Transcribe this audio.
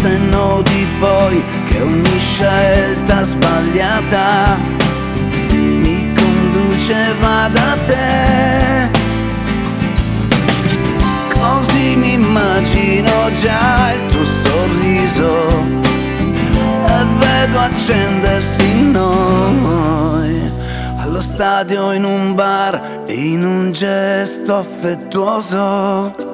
senno di poi che ogni scelta sbagliata mi conduceva da te. Così mi immagino già il tuo sorriso e vedo accendersi in noi, allo stadio, in un bar, in un gesto affettuoso.